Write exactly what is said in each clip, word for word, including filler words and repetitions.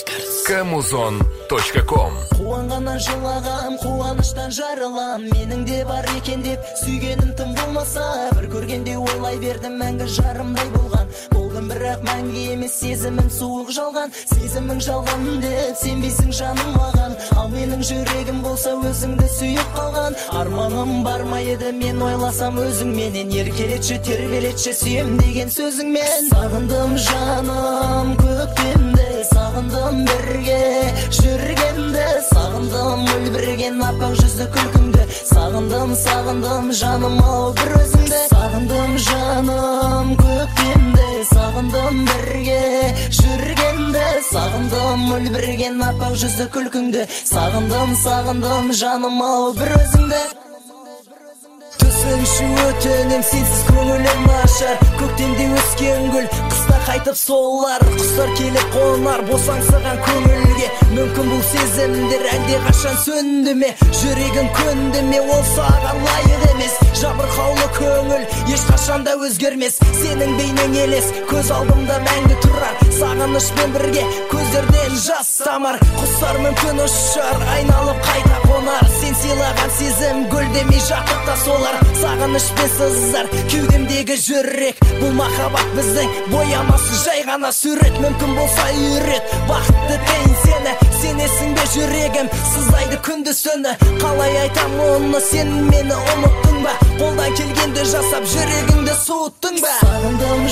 камузон точка ком. Қуанғаннан жылағам, қуаныштан жарылам, менің де бар екен деп сүйгенім тым болмаса, бір көргенде ойлай бердім мәңгі жарымдай болған. Болдым бірақ мәңгі емес, сезімім суық жалған, сезімің жалған деп сенбейсің жаным маған. Ал менің жүрегім болса өзіңді сүйіп қалған. Арманым бар ма еді мен ойласам өзіңменен, еркелетші тербелетші сүйем деген сөзіңмен. Сағындым жаным көктемді, сағындым бірге жүргенді, сағындым үлбіреген аппақ жүзді күлкіңді. Сағындым, сағындым жаным ау бір өзіңді. Сағындым жаным көктемді, сағындым бірге жүргенді, сағындым үлбіреген аппақ жүзді күлкіңді. Сағындым, сағындым жаным ау бір өзіңді. Түсінші өтінем сенсіз көңілім ашар, көктемде өскен гүл қыста қайтып солар. Құстар келіп қонар босаңсыған көңілге, мүмкін бұл сезімдер әлде қашан сөнді ме? Жүрегің көнді ме? Ол саған лайық емес. Жабырқаулы көңіл ешқашанда өзгермес. Сенің бейнең елес, көз алдымда мәңгі тұрар. Сағынышпен бірге көздерден жас тамар. Құстар мүмкін ұшар, айналып қайта қонар. Сен сыйлаған сезім гүлдемей жатып та солар. Сағынышпен сызар кеудемдегі жүрек. Бұл махаббат біздің боямасы жай ғана сурет. Мүмкін болса үйрет бақытты дейін сені. Сенесің бе жүрегім сыздайды күнді сөні. Қалай айтам оны, сен мені ұмыттың ба? Қолдан келгенді жасап жүрегіңді суыттың ба? Сағындым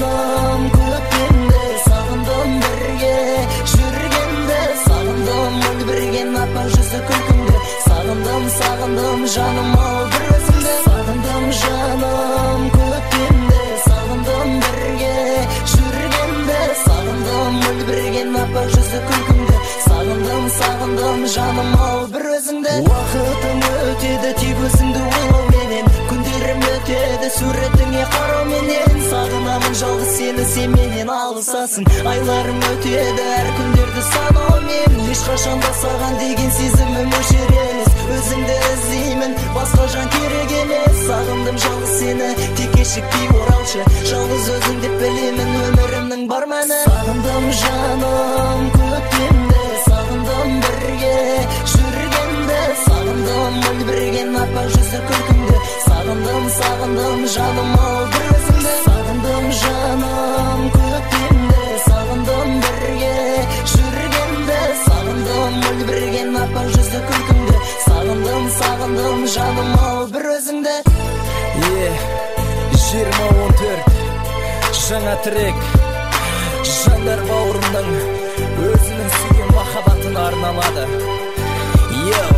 жаным көктемді, сағындым бірге жүргенді, сағындым үлбіреген аппақ жүзді күлкіңді. Сағындым, сағындым жаным ау бір өзіңді. Сағындым жаным көктемді, сағындым бірге жүргенді, сағындым үлбіреген аппақ жүзді күлкіңді. Сағындым, сағындым жаным ау бір өзіңді. Уақытым өтеді тек өзіңді ойлауменен, күндерім өтеді суретіңе қарауменен. Сағынамын жалғыз сені, сен менен алысасың. Айларым өтеді әр күндерді санаумен, ешқашан да саған деген сезімім өшер емес. Өзіңді іздеймін, басқа жан керек емес. Сағындым жалғыз сені, тек кешікпей оралшы. Жалғыз өзің деп білемін өмірімнің бар мәні. Сағындым жаным көктемді, сағындым бірге жүргенді, сағындым үлбіреген аппақ жүзді күлкіңді. Сағындым, сағындым жаным ау бір өзіңді. Сағындым жаным көктемді, сағындым бірге жүргенді, сағындым үлбіреген аппақ жүзді күлкіңді. Сағындым, сағындым жаным ау бір өзіңді. Е, жиырма он төрт жаңа трек, жандар бауырымның өзінің сүйген махаббатын арнамады. Йоу